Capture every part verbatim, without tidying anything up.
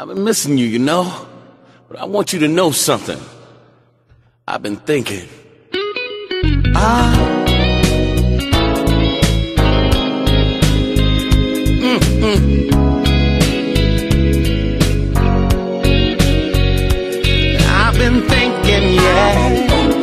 I've been missing you, you know, but I want you to know something. I've been thinking. Ah. Mm-mm. I've been thinking, yeah.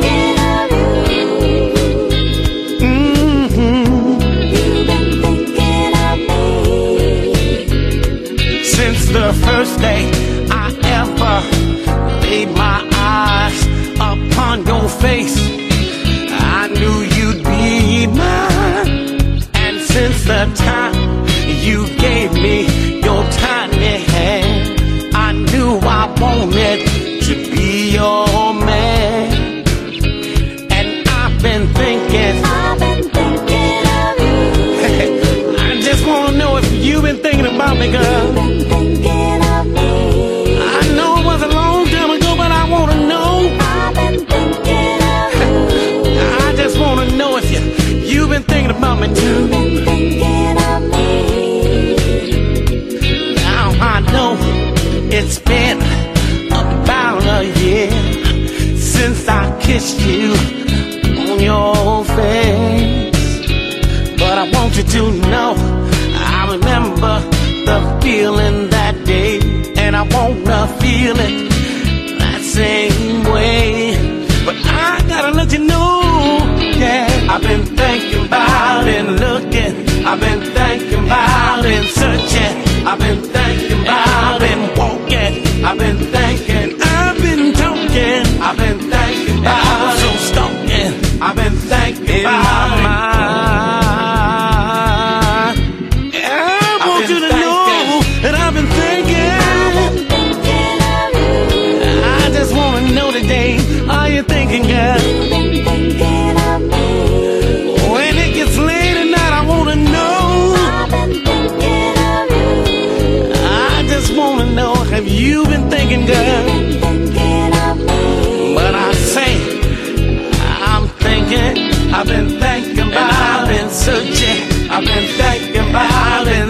The first day I ever laid my eyes upon your face, I knew you'd be mine. And since the time you gave me your tiny hand, I knew I wanted to be your man. And I've been thinking, I've been thinking of you. I just wanna know if you've been thinking about me, girl. Thinking about me too. Thinking of me. Now I know it's been about a year since I kissed you on your face, but I want you to know I remember the feeling that day, and I wanna feel it that same way. But I gotta let you know, yeah, I've been thinking about and looking, I've been thinking about and searching, I've been thinking about and walking, I've been thinking, I've been talking, I've been thinking about, and also stalking, I've been thinking about my mind. Yeah, I want you to know that I've been thinking, I just wanna know today, are you thinking, girl? Have you been thinking, girl? But I say, I'm thinking, I've been thinking about, I've been searching, I've been thinking about it.